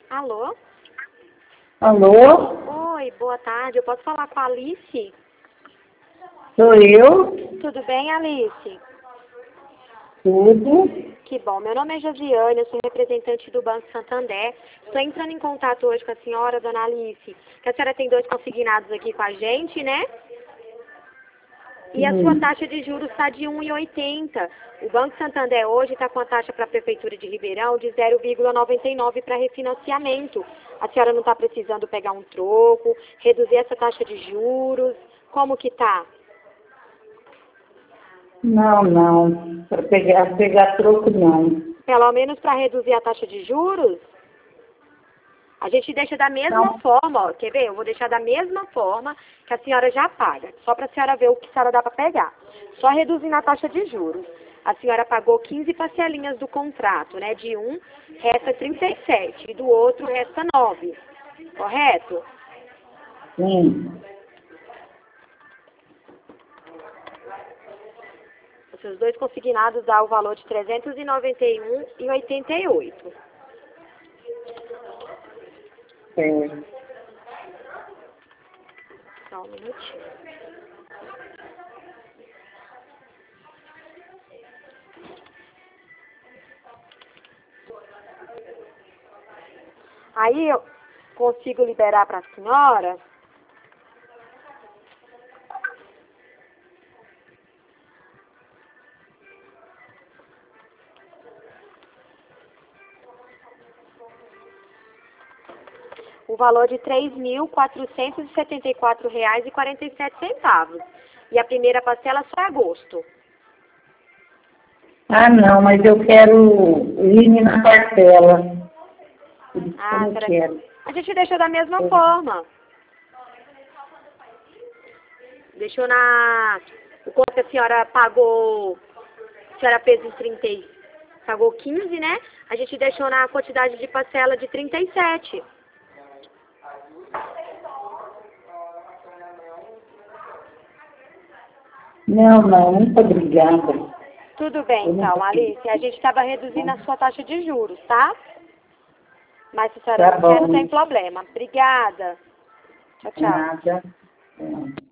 Alô? Alô? Oi, boa tarde. Eu posso falar com a Alice? Sou eu? Tudo bem, Alice? Tudo? Que bom. Meu nome é Josiane, eu sou representante do Banco Santander. Estou entrando em contato hoje com a senhora, dona Alice, que a senhora tem 2 consignados aqui com a gente, né? E a sua taxa de juros está de 1,80. O Banco Santander hoje está com a taxa para a Prefeitura de Ribeirão de 0,99 para refinanciamento. A senhora não está precisando pegar um troco, reduzir essa taxa de juros? Como que tá? Não. Para pegar troco, não. Pelo menos para reduzir a taxa de juros? A gente deixa da mesma Não. forma, ó. Quer ver? Eu vou deixar da mesma forma que a senhora já paga. Só para a senhora ver o que a senhora dá para pegar. Só reduzindo a taxa de juros. A senhora pagou 15 parcelinhas do contrato, né? De um resta 37 e do outro resta 9. Correto? Sim. Os seus 2 consignados dá o valor de R$ 391,88. É. Só um minutinho. Aí eu consigo liberar para a senhora. O valor de R$ 3.474,47. E a primeira parcela só é agosto. Ah, não, mas eu quero ir na parcela. Eu não Será? quero. A gente deixou da mesma forma. Deixou na... O quanto que a senhora pagou... A senhora fez em 30... Pagou 15, né? A gente deixou na quantidade de parcela de 37. Não, muito obrigada. Tudo bem, então, Alice. A gente estava reduzindo a sua taxa de juros, tá? Mas se a senhora Tá não quer, não bom. tem problema. Obrigada. Tchau, tchau. Nada. É.